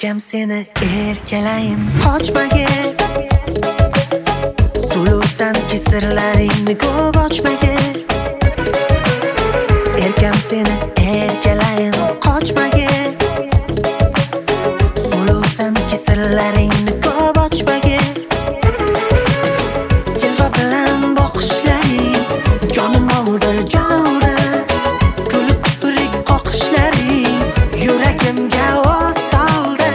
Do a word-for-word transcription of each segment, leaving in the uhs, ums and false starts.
Erkam seni erkalayin qochmagin, sulusanki sirlaringni ko'p ochmagin. Erkam seni erkalayin qochmagin, sulusanki sirlaringni ko'p ochmagin. Jilva bilan boqishlaring jonim oldi, jon oldi. Kulib kipirik qoqishlaring yuragimga o't soldi.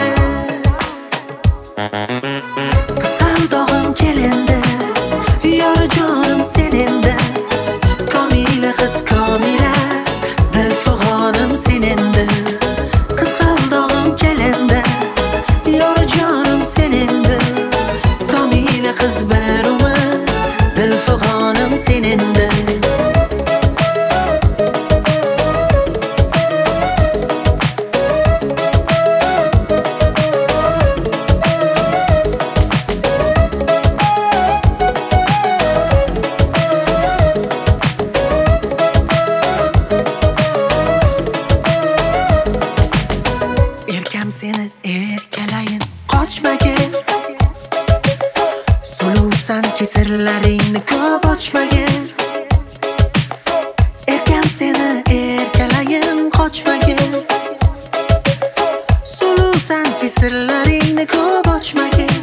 Qizal dog'im kelindi, yor jonim sen endi. Komila qiz komila, dilfig'onim sen endi. Qizal dog'im kelindi, yor jonim sen endi. Komila qiz bir umr, dilfig'onim sen endi. Erkam seni erkalayin qochmagin, sulusanki sirlaringni ko'p ochmagin. Erkam seni erkalayin qochmagin, sulusanki sirlaringni ko'p ochmagin.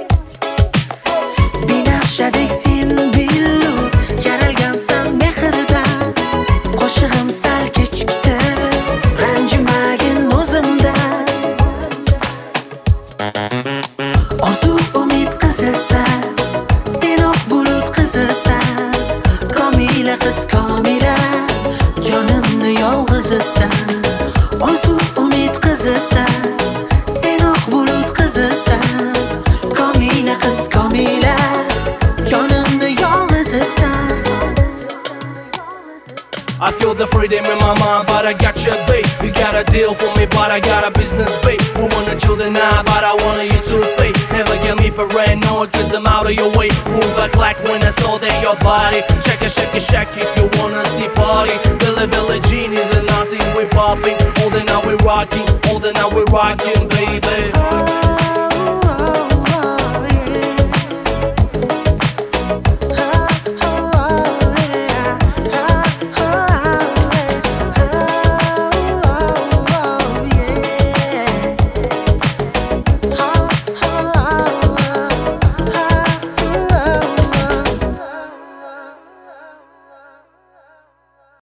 Binafshadek sen billur, yaralgansan mehrdan. Qo'shig'im sal kechikdi, ranjimagin o'zimdan. Orzu umid qizisan, sen oq bulut qizisan. Komila qiz komila, jonimni yolg'izisan. Orzu umid qizisan, sen oq bulut qizisan. Komila qiz komila, jonimni yolg'izisan. I feel the freedom in my mind, but I got your babe. You got a deal for me, but I got a business babe. We wanna chill the night, but I want you to pay. Never get me paranoid, cause I'm out of your way. Move back like when I saw that your body. Shake it, shake it, shake if you wanna see party. Billy, Billy Jean is nothing, we popping. All the now we rocking, all the now we rocking, baby.